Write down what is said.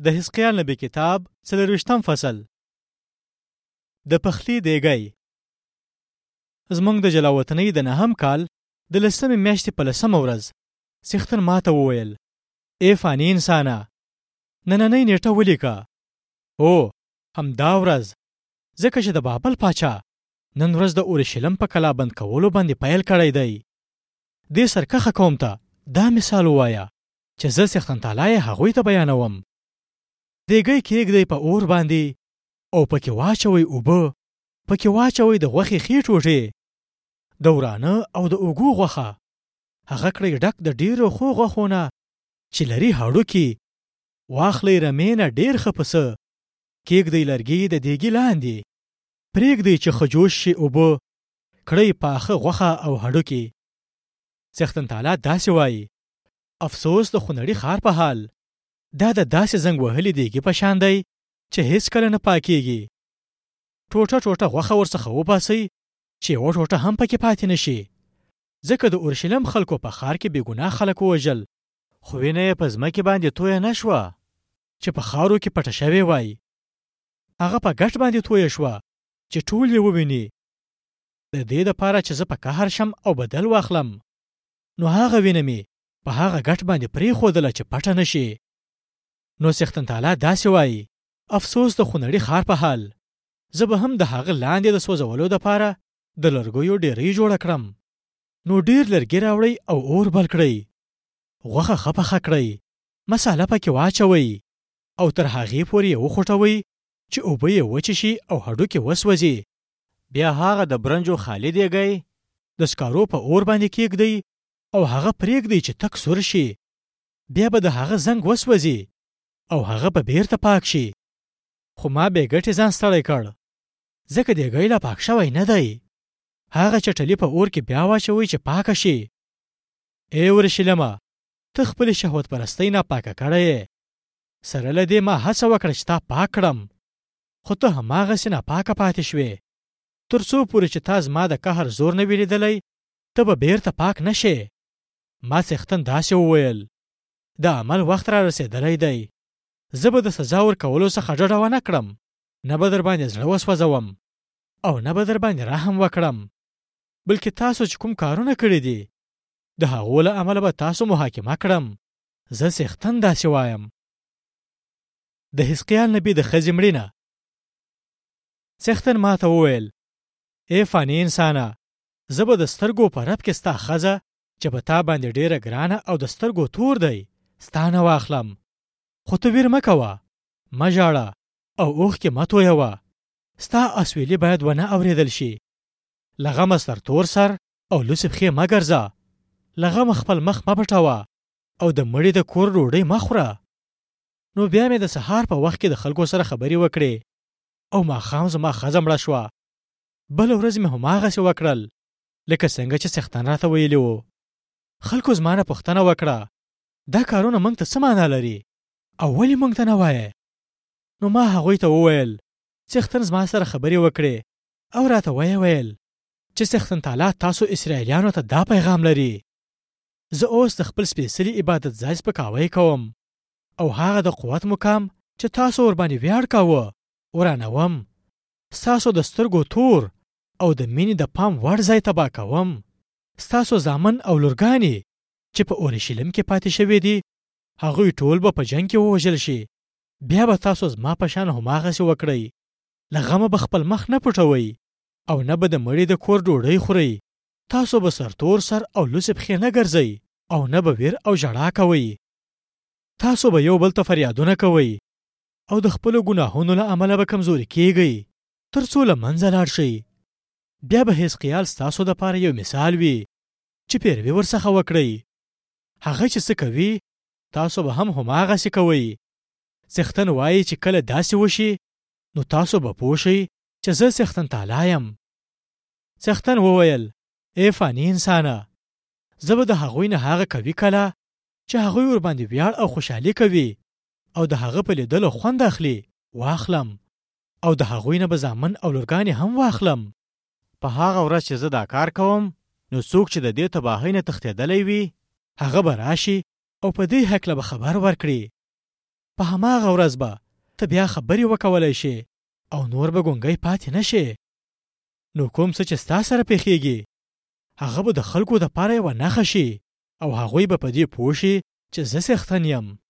د حزقیال نبی کتاب 40 فصل. د پخلی دیګی. زمونږ د جلاوطنۍ د 9 کال د 10 میاشتې په 10 ورځ څښتن ماته وویل: ای فانی انسانه، نننۍ نیټه ولیکه. او همدا ورځ، ځکه چې د بابل پاچا نن ورځ د اورشلیم په کلا بند کولو باندې پیل کړی دی. دې سرکښه قوم ته دا مثال ووایه چې زه څښتن تعالی هغوی ته بیانوم. دیګی کېږدئ په اور باندې او پکې واچوئ اوبه، پکې واچوئ د غوښې ښې ټوټې، د ورانه او د اوږو غوښه. هغه کړئ ډک د ډېرو ښو غوښو نه چې لري هډوکي. واخلئ رمې نه ډېر ښه پسه، کېږدئ لرګي د دیګي لاندې، پرېږدئ چې ښه جوش شي اوبه، کړئ پاخه غوښه او هډوکي. څښتن تعالی داسې وایي: افسوس د خونړي ښار په حال. دا د داسې زنګ وهلي دیګي په شان دی چې هیڅ کله نه پاکیږي. ټوټه ټوټه غوښه ورڅخه وباسئ چې یوه ټوټه هم پکې پاتې نشي. ځکه د اورشلیم خلکو په ښار کې بېګناه خلک ووژل، خو وینه یې په ځمکې باندې تویه نه شوه چې په خاورو کې پټه شوې وای. هغه په ګټ باندې تویه شوه چې ټول یې وویني. د دې دپاره چې زه په قهر شم او بدل واخلم، نو هغه وینه مې په هغه ګټ باندې پرېښودله چې پټه نشي. نو څښتن تعالی داسې وایي: افسوس د خونړي ښار په حال. زه به هم د هغه لاندې د سوځولو دپاره د لرګیو ډېرۍ جوړه کړم. نو ډېر لرګي راوړئ او اور بل کړئ، غوښه ښه پخه کړئ، مساله پکې واچوئ او تر هغې پورې یې وخوټوئ چې اوبه یې وچې شي او هډوکې وسوځي. بیا هغه د برنجو خالي دیګی د سکارو په اور باندې کېږدئ او هغه پرېږدئ چې تک سور شي. بیا به د هغه زنګ وسوځي او هغه به بیرته پاک شي. خو ما بې ګټې ځان ستړی کړ، ځکه دیګی لا پاک شوی نه دی. هغه چټلي په اور کې بیا واچوئ چې پاکه شي. ای اورشلیمه، ته خپلې شهوت پرستۍ ناپاکه کړی یې. سره له دې ما هڅه وکړه چې تا پاک کړم، خو ته هماغسې ناپاکه پاتې شوې. تر څو پورې چې تا زما د قهر زور نه وي لیدلی، ته به بیرته پاک نه شې. ما څښتن داسې وویل: د عمل وخت را رسېدلی دی. زه به د سزا ورکولو څخه ډډه ونه کړم، نه به در باندې زړه وسوځوم او نه به در باندې رحم وکړم، بلکې تاسو چې کوم کارونه کړي دي د هغو له امله به تاسو محاکمه کړم. زه څښتن داسې وایم. د حزقیال نبی د ښځې مړینه. څښتن ما ته وویل: ای فانی انسانه، زه به د سترګو په رپ کې ستا ښځه چې په تا باندې ډېره ګرانه او د سترګو تور دی ستا نه واخلم. خو ته ویر مه کوه، مه ژاړه او اوښکې مه تویوه. ستا اسویلي باید ونه اورېدل شي. له غمه سر تور سر او لوڅې پښې مه ګرځه. له غمه خپل مخ مه پټوه او د مړي د کور ډوډۍ مه خوره. نو بیا مې د سهار په وخت کې د خلکو سره خبرې وکړې او ماښام زما ښځه مړه شوه. بله ورځ مې هماغسې وکړل لکه څنګه چې څښتن راته ویلي وو. خلکو زما نه پوښتنه وکړه: دا کارونه موږ ته څه معنا لري او ولې موږ ته نه وایې؟ نو ما هغوی ته وویل: څښتن زما سره خبرې وکړې او راته ویل چې څښتن تعالی تاسو اسرائیلیانو ته دا پیغام لري: زه اوس د خپل سپېڅلي عبادت ځای سپکاوی کوم او هغه د قوت مقام چې تاسو ورباندې ویاړ کاوه ورانوم. ستاسو د سترګو تور او د مینې د پام وړ ځای تباه کوم. ستاسو زامن او لورګانې چې په اورشلیم کې پاتې شوي دي، هغوی ټول به په جنګ کې ووژل شي. بیا به تاسو زما په شان هماغسې وکړئ. له غمه به خپل مخ نه پټوئ او نه به د مړي د کور ډوډۍ خورئ. تاسو به سرتور سر او لوڅې پښې نه ګرځئ او نه به ویر او ژړا کوئ. تاسو به یو بل ته فریادونه کوئ او د خپلو ګناهونو له امله به کمزوري کیږئ تر څو له منځه لاړ شئ. بیا به حزقیال ستاسو دپاره یو مثال وي چې پیروي ورڅخه وکړئ. هغه چې څه کوي تاسو به هم هماغسې کوئ. څښتن وایي چې کله داسې وشي نو تاسو به پوه شئ چې زه څښتن تعالی یم. څښتن وویل: ای فانی انسانه، زه به د هغوی نه هغه کوي کله چې هغوی ورباندې ویاړ او خوشحالي کوي او د هغه په لیدلو خوند اخلي واخلم، او د هغوی نه به زامن او لورګانې هم واخلم. په هغه ورځ چې زه دا کار کوم، نو څوک چې د دې تباهۍ نه تښتېدلی وي هغه به راشي او په دې هکله به خبر ورکړي. په هماغه ورځ به ته بیا خبرې وکولی شې او نور به ګونګی پاتې نه شې. نو کوم څه چې ستا سره پیښیږي هغه به د خلکو دپاره یوه نښه شي او هغوی به په دې پوه شي چې زه څښتن یم.